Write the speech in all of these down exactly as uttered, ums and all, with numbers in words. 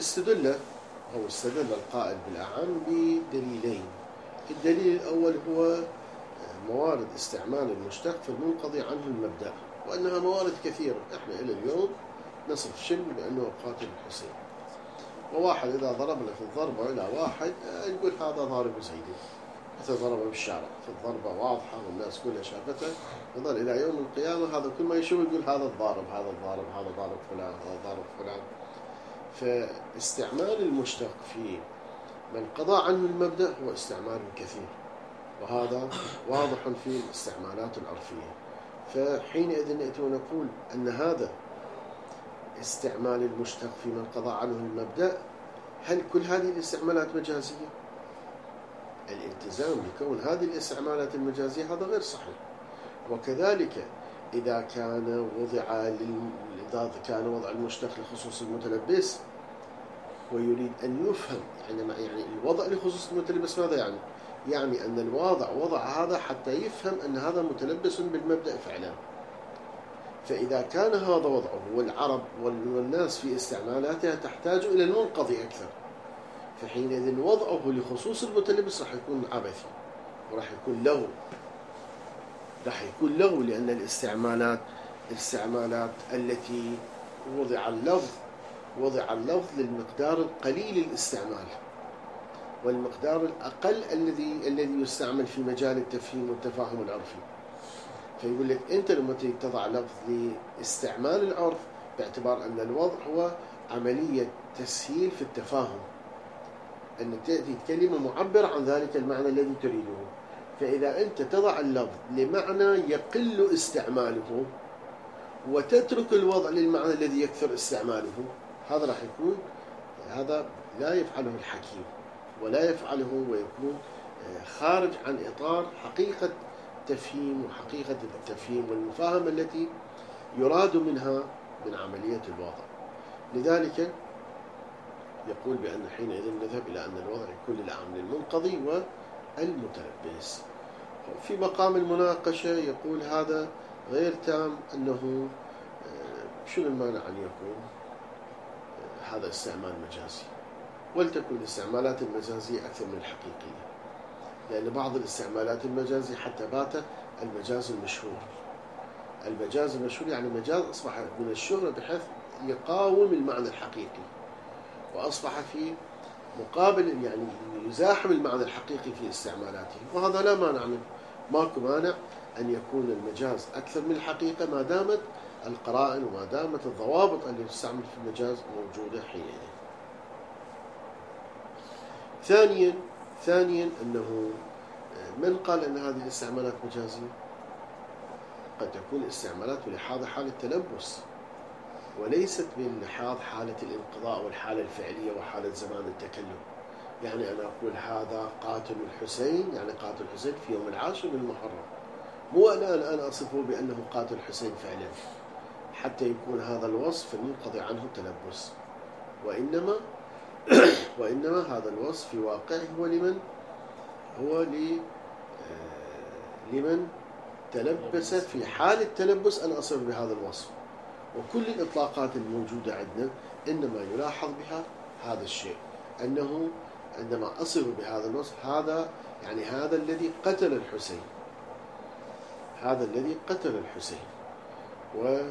استدل أو استدل القائل بالأعم بدليلين. الدليل الأول هو موارد استعمال المشتق في المنقضي عنه المبدأ، وأنها موارد كثيرة. إحنا إلى اليوم نصف شن بأنه قاتل الحسين، وواحد إذا ضرب له في الضربة إلى واحد يقول هذا ضارب زيدي، مثل ضربه بالشارع في الضربة واضحة والناس كلها شافته، يظل إلى يوم القيامة هذا كل ما يشوف يقول هذا الضارب هذا الضارب هذا ضارب فلان هذا ضارب فلان. فاستعمال المشتق في من قضى عنه المبدأ هو استعمال كثير، وهذا واضح في الاستعمالات العرفية. فحينئذ نأتي ونقول أن هذا استعمال المشتق في من قضى عنه المبدأ، هل كل هذه الاستعمالات مجازية؟ الالتزام بكون هذه الاستعمالات المجازية هذا غير صحيح. وكذلك إذا كان وضع لل... إذا كان وضع المشتق لخصوص المتلبس ويريد أن يفهم يعني يعني الوضع لخصوص المتلبس ماذا يعني؟ يعني أن الواضع وضع هذا حتى يفهم أن هذا متلبس بالمبدأ فعلا. فإذا كان هذا وضعه والعرب والناس في استعمالاتها تحتاج إلى المنقضي أكثر، فحينئذ وضعه لخصوص المتلبس راح يكون عبثي وراح يكون له راح يكون له لأن الاستعمالات الاستعمالات التي وضع اللفظ وضع اللفظ للمقدار القليل الاستعمال، والمقدار الأقل الذي الذي يستعمل في مجال التفهيم والتفاهم العرفي. فيقول لك أنت لما تضع لفظ لاستعمال العرف باعتبار أن الوضع هو عملية تسهيل في التفاهم، أن تأتي كلمة معبر عن ذلك المعنى الذي تريده. فإذا أنت تضع اللفظ لمعنى يقل استعماله وتترك الوضع للمعنى الذي يكثر استعماله، هذا راح يكون هذا لا يفعله الحكيم ولا يفعله، ويكون خارج عن إطار حقيقة تفهيم وحقيقة التفهيم والمفاهمة التي يراد منها من عملية الوضع. لذلك يقول بأن حينئذ نذهب إلى أن الوضع يكون للعامل المنقضي والمتلبس. في مقام المناقشة يقول هذا غير تام، أنه شنو المانع أن يكون هذا استعمال مجازي، ولتكن الاستعمالات المجازية أكثر من الحقيقية، لأن بعض الاستعمالات المجازية حتى بات المجاز المشهور. المجاز المشهور يعني مجاز أصبح من الشهرة بحيث يقاوم المعنى الحقيقي، وأصبح في مقابل يعني يزاحم المعنى الحقيقي في استعمالاته، وهذا لا مانع منه. ماكو مانع أن يكون المجاز أكثر من الحقيقة ما دامت القرائن وما دامت الضوابط التي تستعمل في المجاز موجودة حينئذ. ثانيا ثانيا أنه من قال أن هذه الاستعمالات مجازية؟ قد تكون استعمالات بلحاظ حالة التلبس، وليست بلحاظ حالة الانقضاء والحالة الفعلية وحالة زمان التكلم. يعني أنا أقول هذا قاتل الحسين، يعني قاتل الحسين في يوم العاشر من المحرم، مو أنا الآن أصفه بأنه قاتل الحسين فعلا حتى يكون هذا الوصف المنقضي عنه التلبس، وإنما وإنما هذا الوصف في واقعه هو لمن هو ل لمن تلبس في حال التلبس أن أصف بهذا الوصف. وكل الإطلاقات الموجودة عندنا إنما يلاحظ بها هذا الشيء، أنه عندما أصف بهذا الوصف هذا يعني هذا الذي قتل الحسين، هذا الذي قتل الحسين، ولا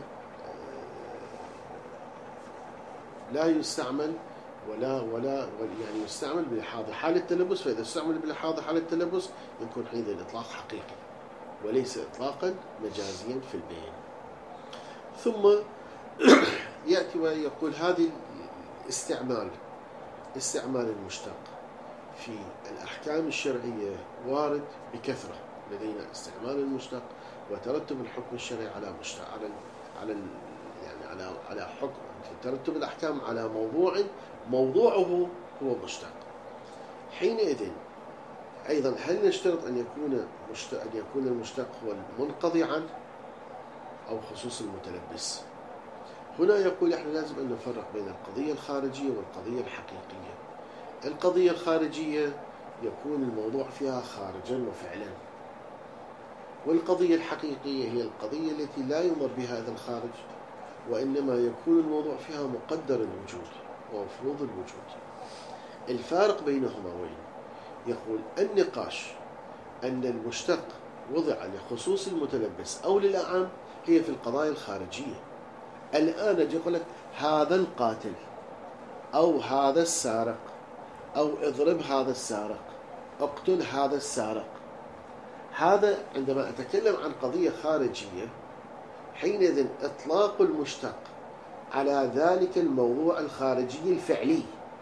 يستعمل ولا ولا يعني يستعمل بلحاظ حال التلبس. فإذا استعمل بلحاظ حال التلبس يكون حين الإطلاق حقيقي وليس إطلاقا مجازيا في البيان. ثم يأتي ويقول هذه الاستعمال استعمال المشتق في الأحكام الشرعية وارد بكثرة. لدينا استعمال المشتق وترتب الحكم الشرعي على مشتق على على يعني على على حكم ترتب الأحكام على موضوع موضوعه هو مشتق. حينئذ أيضا هل نشترط أن يكون مشتق أن يكون المشتق هو المنقضي عنه أو خصوص المتلبس؟ هنا يقول إحنا لازم أن نفرق بين القضية الخارجية والقضية الحقيقية. القضية الخارجية يكون الموضوع فيها خارجا وفعلا، والقضية الحقيقية هي القضية التي لا ينظر بها إلى الخارج، وإنما يكون الموضوع فيها مقدر الوجود ومفروض الوجود. الفارق بينهما وين؟ يقول النقاش أن المشتق وضع لخصوص المتلبس أو للأعم هي في القضايا الخارجية. الآن أجي أقول لك هذا القاتل أو هذا السارق أو اضرب هذا السارق، اقتل هذا السارق. هذا عندما أتكلم عن قضية خارجية حينئذ إطلاق المشتق على ذلك الموضوع الخارجي الفعلي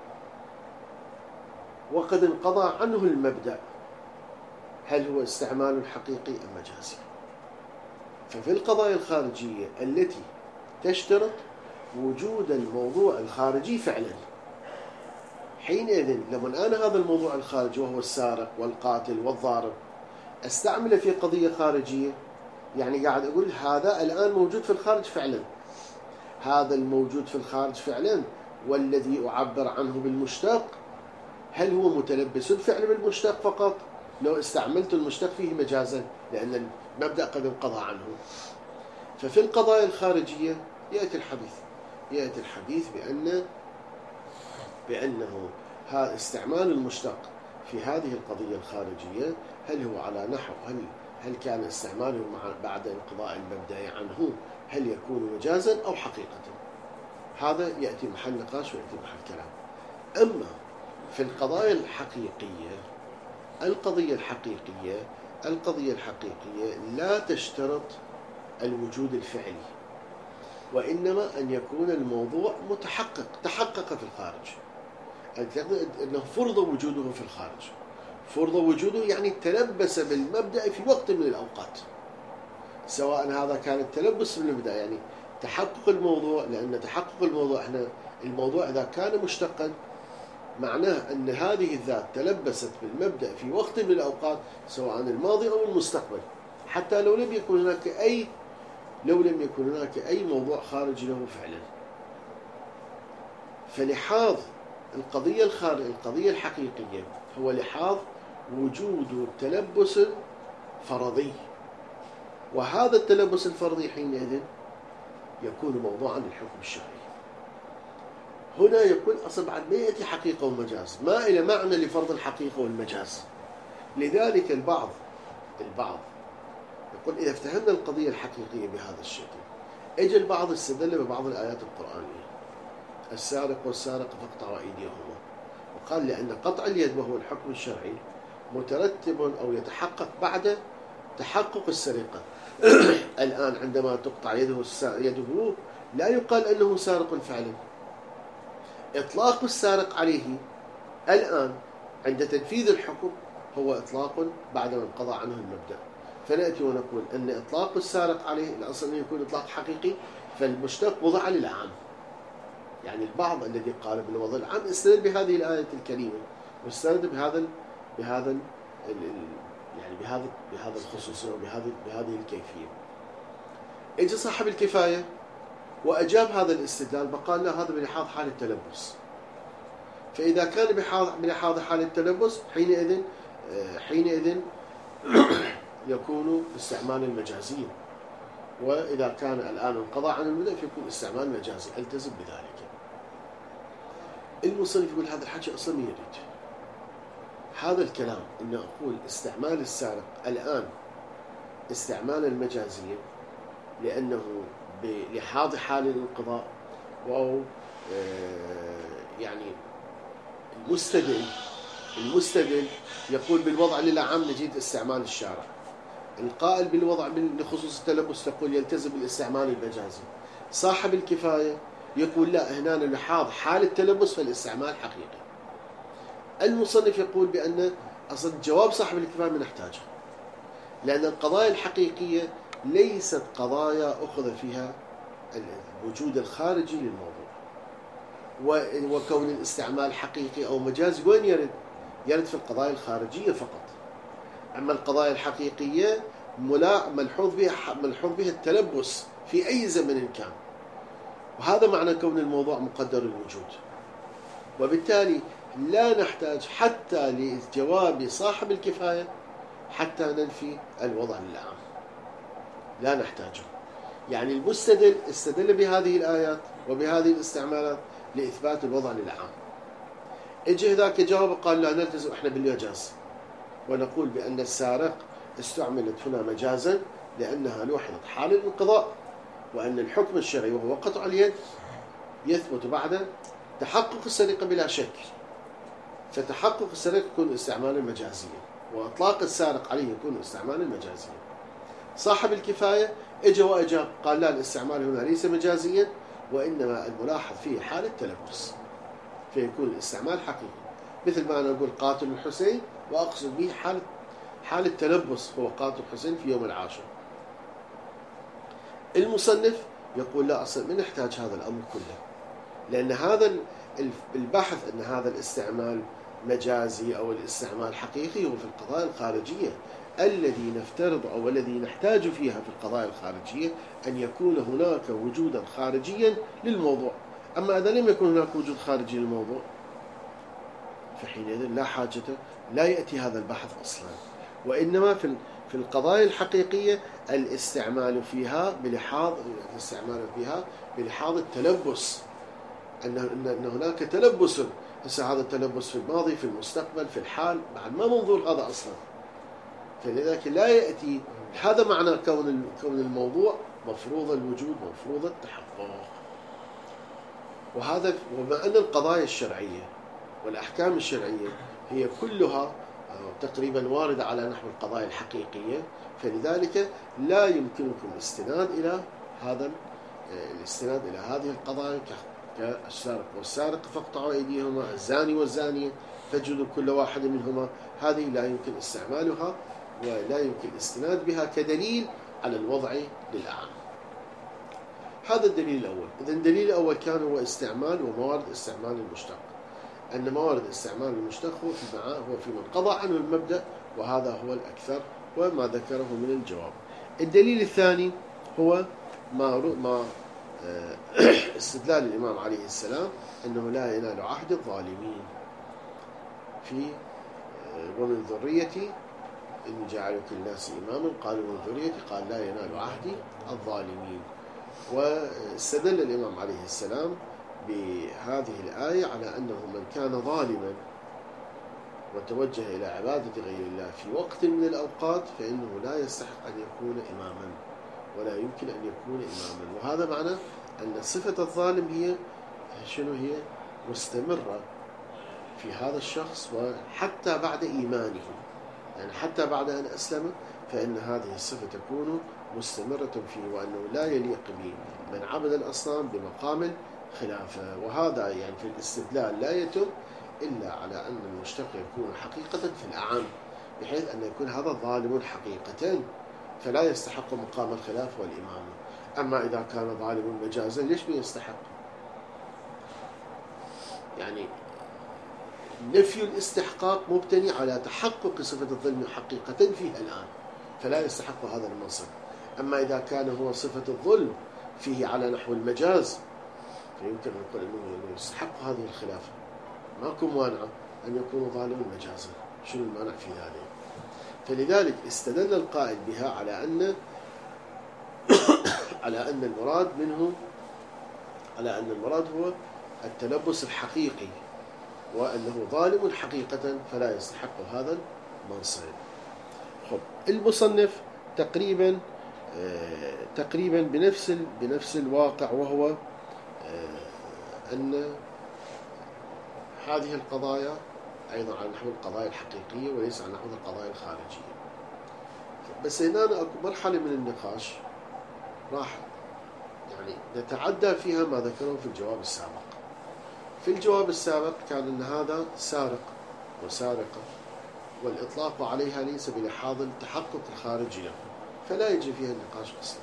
وقد انقضى عنه المبدأ، هل هو استعمال حقيقي أم مجازي؟ ففي القضايا الخارجية التي تشترط وجود الموضوع الخارجي فعلا، حينئذ لما أنا هذا الموضوع الخارجي وهو السارق والقاتل والضارب استعمله في قضية خارجية، يعني قاعد أقول هذا الآن موجود في الخارج فعلا، هذا الموجود في الخارج فعلا والذي أعبر عنه بالمشتق هل هو متلبس الفعل بالمشتق فقط لو استعملت المشتق فيه مجازا، لأن المبدأ قد انقضى عنه. ففي القضايا الخارجية يأتي الحديث يأتي الحديث بأن بأنه هذا استعمال المشتق في هذه القضية الخارجية هل هو على نحو هل هل كان استعماله مع بعد انقضاء المبدأ عنه هل يكون مجازا أو حقيقة. هذا يأتي محل نقاش ويأتي محل كلام. أما في القضايا الحقيقية القضية الحقيقية القضية الحقيقية لا تشترط الوجود الفعلي، وإنما أن يكون الموضوع متحقق تحقق في الخارج، أنه فرض وجوده في الخارج. فرض وجوده يعني تلبس بالمبدأ في وقت من الأوقات، سواء هذا كان التلبس بالمبدأ يعني تحقق الموضوع، لأن تحقق الموضوع احنا الموضوع إذا كان مشتقا معناه أن هذه الذات تلبست بالمبدأ في وقت من الأوقات سواء الماضي أو المستقبل، حتى لو لم يكن هناك أي لو لم يكن هناك أي موضوع خارجي له فعلا. فلحاظ القضية الخارج القضية الحقيقية هو لحاظ وجود تلبس فرضي، وهذا التلبس الفرضي حينئذ يكون موضوعا للحكم الشرعي. هنا يكون أصلا بعد ما يأتي حقيقة ومجاز، ما إلى معنى لفرض الحقيقة والمجاز. لذلك البعض البعض يقول إذا افتهمنا القضية الحقيقية بهذا الشكل، اجى البعض استدل ببعض الآيات القرآنية السارق والسارق فاقطعوا أيديهما، وقال لأن قطع اليد وهو الحكم الشرعي مترتب أو يتحقق بعد تحقق السرقة. الآن عندما تقطع يده يده لا يقال أنه سارق فعلا، إطلاق السارق عليه الآن عند تنفيذ الحكم هو إطلاق بعدما انقضى عنه المبدأ. فنأتي ونقول أن إطلاق السارق عليه الأصل أنه يكون إطلاق حقيقي، فالمشتق وضع للعام. يعني البعض الذي قال بالوضع العام استدل بهذه الآية الكريمة واستند بهذا بهذا يعني بهذا بهذا الخصوصية وبهذه بهذه الكيفية. اجى صاحب الكفاية وأجاب هذا الاستدلال فقال لا هذا بلحاظ حال التلبس. فإذا كان بلحاظ حال التلبس حينئذ حينئذ يكون استعمال المجازي، وإذا كان الآن انقضى عن المبدأ فيكون استعمال مجازي. التزم بذلك. المصنف يقول هذا الحكي أصلا ما يريد هذا الكلام، إن أقول استعمال السارق الآن استعمال المجازي لأنه بلحاظ حال الانقضاء، أو يعني المستدل المستدل يقول بالوضع للعام نجد استعمال الشارع، القائل بالوضع لخصوص التلبس تقول يلتزم بالاستعمال المجازي، صاحب الكفاية يقول لا هنا لحاظ حال التلبس فالاستعمال حقيقي. المصنف يقول بأن أصلا جواب صاحب الكفاية ما نحتاجه، لأن القضايا الحقيقية ليست قضايا أخذ فيها الوجود الخارجي للموضوع، وكون الاستعمال حقيقي أو مجازي وين يرد؟ يرد في القضايا الخارجية فقط. أما القضايا الحقيقية ملحوظ بها ملحوظ بها التلبس في أي زمن كان، وهذا معنى كون الموضوع مقدر الوجود. وبالتالي لا نحتاج حتى لجواب صاحب الكفاية حتى ننفي الوضع للعام، لا نحتاجه. يعني المستدل استدل بهذه الآيات وبهذه الاستعمالات لإثبات الوضع للعام. اجى ذاك جاوب قال لا نلتزم احنا بالمجاز، ونقول بأن السارق استعملت هنا مجازا لأنها لوحظت حال الانقضاء، وأن الحكم الشرعي وهو قطع اليد يثبت بعد تحقق السرقة بلا شك، فتحقق السرقة يكون استعمالا مجازيا، وإطلاق السارق عليه يكون استعمالا مجازيا. صاحب الكفاية اجى وأجاب قال لا، الاستعمال هنا ليس مجازيا، وإنما الملاحظ فيه حالة تلبس، فيكون الاستعمال حقيقي. مثل ما أنا أقول قاتل الحسين وأقصد به حالة حالة تلبس، هو قاتل الحسين في يوم العاشر. المصنف يقول لا، أصلا ما نحتاج هذا الأمر كله، لأن هذا البحث أن هذا الاستعمال مجازي أو الاستعمال حقيقي هو في القضايا الخارجية، الذي نفترض أو الذي نحتاج فيها في القضايا الخارجية أن يكون هناك وجودا خارجيا للموضوع. أما إذا لم يكن هناك وجود خارجي للموضوع فحينئذ لا حاجة، لا يأتي هذا البحث أصلا. وإنما في في القضايا الحقيقية الاستعمال فيها بلحاظ الاستعمال فيها بلحاظ التلبس، أن أن هناك تلبس، هسه هذا التلبس في الماضي في المستقبل في الحال، بعد ما منظور هذا أصلا. فلذلك لا يأتي، هذا معنى كون كون الموضوع مفروض الوجود مفروض التحقق. وهذا وما أن القضايا الشرعية والأحكام الشرعية هي كلها تقريبا واردة على نحو القضايا الحقيقية، فلذلك لا يمكنكم الاستناد إلى هذا الاستناد إلى هذه القضايا كالسارق والسارق فاقطعوا أيديهما، الزاني والزانية فاجلدوا كل واحد منهما، هذه لا يمكن استعمالها ولا يمكن الاستناد بها كدليل على الوضع للأعم. هذا الدليل الأول. إذن الدليل الأول كان هو استعمال وموارد استعمال المشتق، أن موارد استعمال المشتق هو في معاه هو في من قضى عنه المبدأ، وهذا هو الأكثر وما ذكره من الجواب. الدليل الثاني هو ما ما استدلال الإمام عليه السلام أنه لا ينال عهد الظالمين في ومن ذريتي إن جعلك الناس إماما قالوا من ذريتي قال لا ينال عهد الظالمين. واستدل الإمام عليه السلام بهذه الآية على أنه من كان ظالما وتوجه إلى عبادة غير الله في وقت من الأوقات فإنه لا يستحق أن يكون إماما ولا يمكن أن يكون إماما. وهذا معنى أن صفة الظالم هي شنو؟ هي مستمرة في هذا الشخص وحتى بعد إيمانه، يعني حتى بعد أن أسلم فإن هذه الصفة تكون مستمرة فيه، وأنه لا يليق به من عبد الأصنام بمقام خلافه. وهذا يعني في الاستدلال لا يتم إلا على أن المشتق يكون حقيقة في الأعم، بحيث أن يكون هذا ظالم حقيقة فلا يستحق مقام الخلاف والإمامة. أما إذا كان ظالم مجازا ليش بيستحق؟ يعني نفي الاستحقاق مبتني على تحقق صفة الظلم حقيقة فيه الآن، فلا يستحق هذا المنصب. أما إذا كان هو صفة الظلم فيه على نحو المجاز فيمكن أن نقول أنه يستحق هذه الخلافة، ماكو مانع أن يكون ظالما مجازا، شنو المانع في ذلك؟ فلذلك استدل القائل بها على أن على أن المراد منه على أن المراد هو التلبس الحقيقي، وأنه ظالم حقيقة فلا يستحق هذا المنصب. خب المصنف تقريبا آه تقريبا بنفس بنفس الواقع، وهو آه أن هذه القضايا أيضا على نحو القضايا الحقيقية وليس على نحو القضايا الخارجية. بس هنا مرحلة من النقاش راح يعني نتعدى فيها ما ذكره في الجواب السابق. في الجواب السابق كان أن هذا سارق وسارقة والإطلاق عليها ليس بلحاظ التحقق الخارجي له، فلا يجري فيها النقاش أصلا.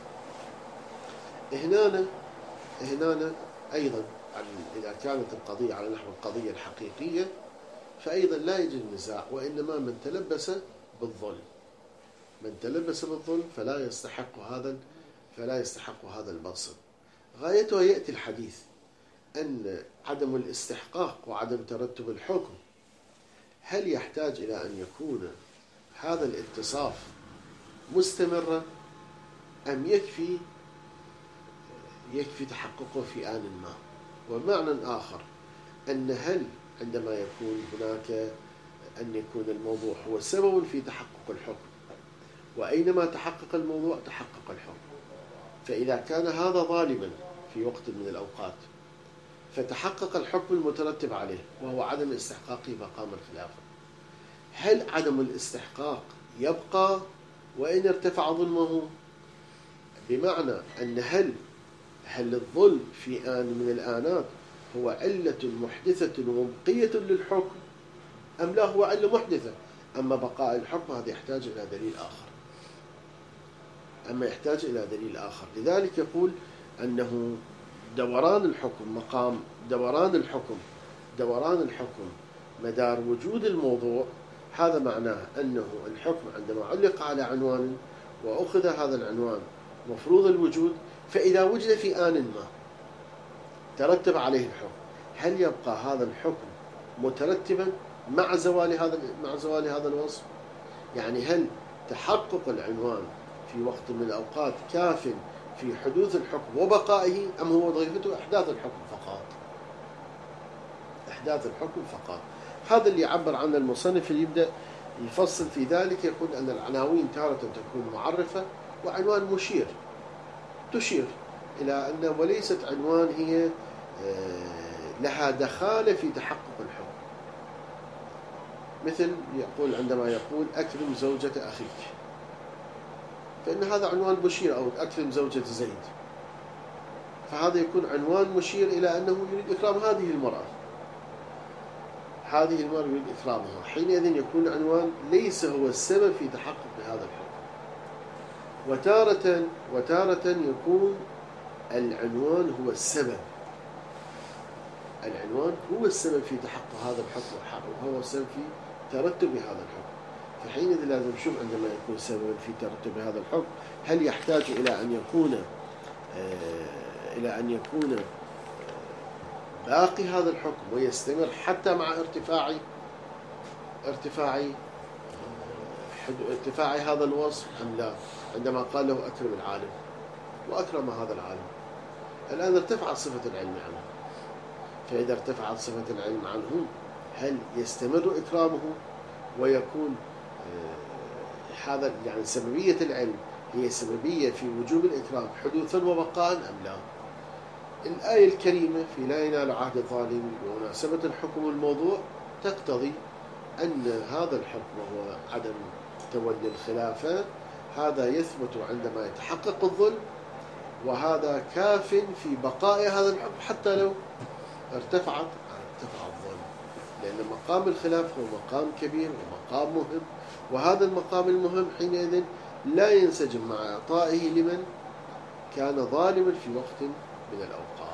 هنا هنا أيضا إذا كانت القضية على نحو القضية الحقيقية فأيضا لا يجري النزاع، وإنما من تلبس بالظلم من تلبس بالظلم فلا يستحق هذا فلا يستحق هذا المنصب. غايته يأتي الحديث أن عدم الاستحقاق وعدم ترتب الحكم هل يحتاج إلى أن يكون هذا الاتصاف مستمرا أم يكفي يكفي تحققه في آن ما. ومعنى آخر أن هل عندما يكون هناك أن يكون الموضوع هو سبب في تحقق الحكم، وأينما تحقق الموضوع تحقق الحكم. فإذا كان هذا ظالما في وقت من الأوقات فتحقق الحكم المترتب عليه وهو عدم استحقاقه مقام الخلافة، هل عدم الاستحقاق يبقى وإن ارتفع ظلمه؟ بمعنى أن هل هل الظلم في آن من الآنات هو علة محدثة ومبقية للحكم أم لا هو علة محدثة؟ أما بقاء الحكم هذا يحتاج إلى دليل آخر أما يحتاج إلى دليل آخر لذلك يقول أنه دوران الحكم مقام دوران الحكم دوران الحكم مدار وجود الموضوع. هذا معناه أنه الحكم عندما علق على عنوان وأخذ هذا العنوان مفروض الوجود، فإذا وجد في آن ما ترتب عليه الحكم، هل يبقى هذا الحكم مترتبا مع زوال هذا مع زوال هذا الوصف؟ يعني هل تحقق العنوان في وقت من الأوقات كاف في حدوث الحكم وبقائه، أم هو وظيفته إحداث الحكم فقط؟ إحداث الحكم فقط. هذا اللي يعبر عنه المصنف، اللي يبدأ يفصل في ذلك. يقول أن العناوين تارة تكون معرفة وعنوان مشير تشير إلى أن وليست عنوان هي لها دخالة في تحقق الحكم. مثل يقول عندما يقول أكرم زوجة أخيك، فإن هذا عنوان مشير، أو أكرم زوجة زيد، فهذا يكون عنوان مشير إلى أنه يريد إكرام هذه المرأة هذه المرأة يريد إكرامها. حينئذ يكون عنوان ليس هو السبب في تحقق هذا الحكم. وتارة وتارة يكون العنوان هو السبب العنوان هو السبب في تحقق هذا الحكم، وهو السبب في ترتب هذا الحكم. فحينئذ لازم نشوف عندما يكون سببا في ترتب هذا الحكم، هل يحتاج إلى أن يكون آه إلى أن يكون آه باقي هذا الحكم ويستمر حتى مع ارتفاع ارتفاع آه ارتفاع هذا الوصف أم لا؟ عندما قال له أكرم العالم وأكرم هذا العالم، الآن ارتفعت صفة العلم عنه. فإذا ارتفعت صفة العلم عنه، هل يستمر إكرامه ويكون آه هذا يعني سببية العلم هي سببية في وجوب الإكرام حدوثا وبقاء أم لا؟ الآية الكريمة في لا ينال عهد الظالم بمناسبة الحكم الموضوع تقتضي أن هذا الحكم هو عدم تولي الخلافة، هذا يثبت عندما يتحقق الظلم، وهذا كاف في بقاء هذا الحكم حتى لو ارتفعت ارتفع الظلم، لأن مقام الخلافة هو مقام كبير ومقام مهم، وهذا المقام المهم حينئذ لا ينسجم مع إعطائه لمن كان ظالما في وقت من الأوقات.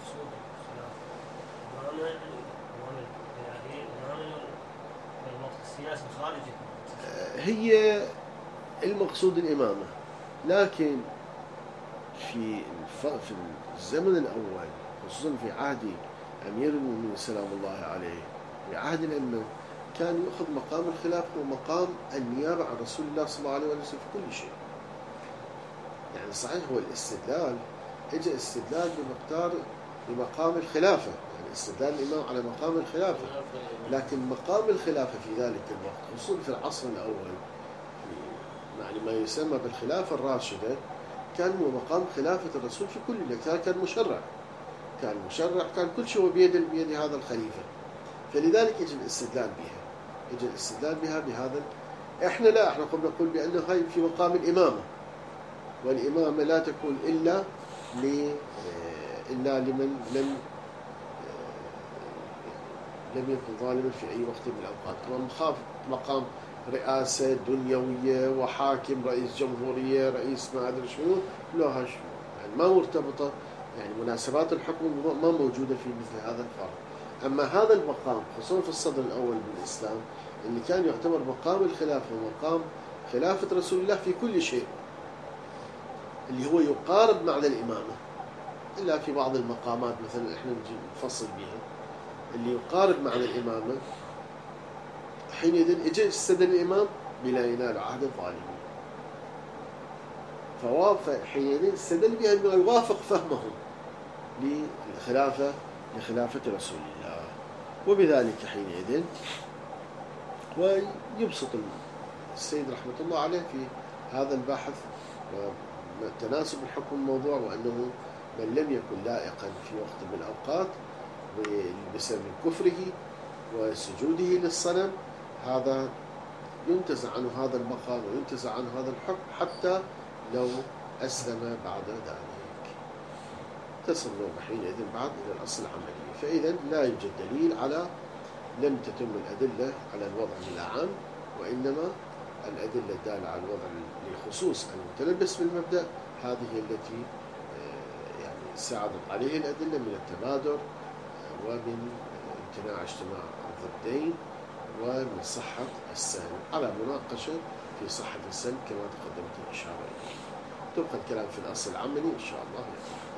هي المقصود الإمامة، لكن في في الزمن الأول خصوصا في عهد أمير المؤمنين سلام الله عليه في عهد الأمة كان يأخذ مقام الخلافة ومقام النيابة عن رسول الله صلى الله عليه وسلم في كل شيء. يعني صحيح هو الاستدلال اجى استدلال بمقدار بمقام الخلافة، يعني استدلال الإمام على مقام الخلافة، لكن مقام الخلافة في ذلك الوقت خصوصا في العصر الأول يعني ما يسمى بالخلافة الراشدة كان هو مقام خلافة الرسول في كل كان كان مشرع كان مشرع كان كل شيء بيد بيد هذا الخليفة، فلذلك يجي الاستدلال بها يجي الاستدلال بها بهذا. احنا لا احنا قبل نقول بأنه هاي في مقام الإمامة، والإمامة لا تكون إلا ل إلا لمن لم لم يكن ظالما في أي وقت من الأوقات. ومخاف مقام رئاسة دنيوية وحاكم رئيس جمهورية رئيس ما أدري شنو لها شنو يعني ما مرتبطة، يعني مناسبات الحكم ما موجودة في مثل هذا الفرق. أما هذا المقام خصوصا في الصدر الأول بالإسلام اللي كان يعتبر مقام الخلافة ومقام خلافة رسول الله في كل شيء، اللي هو يقارب معنى الإمامة إلا في بعض المقامات مثلا إحنا نفصل بها اللي يقارب معنى الإمامة، حينئذ اجى استدل الإمام بلا ينال عهد الظالمين، فوافق حينئذ استدل بها أنه يوافق فهمهم للخلافة لخلافة رسول الله. وبذلك حينئذ ويبسط السيد رحمة الله عليه في هذا البحث وتناسب الحكم الموضوع، وأنه من لم يكن لائقا في وقت من الأوقات بسبب كفره وسجوده للصنم، هذا ينتزع عنه هذا المقام وينتزع عنه هذا الحكم حتى لو أسلم بعد ذلك. تصل حينئذ بعد إلى الأصل العملي. فإذا لا يوجد دليل على لم تتم الأدلة على الوضع العام، وإنما الأدلة الدالة على الوضع لخصوص المتلبس بالمبدأ هذه التي يعني ساعدت عليه الأدلة من التبادر ومن امتناع اجتماع الضدين ومن صحة السلب، على مناقشة في صحة السلب كما تقدمت الإشارة إليه. تبقى الكلام في الأصل العملي إن شاء الله.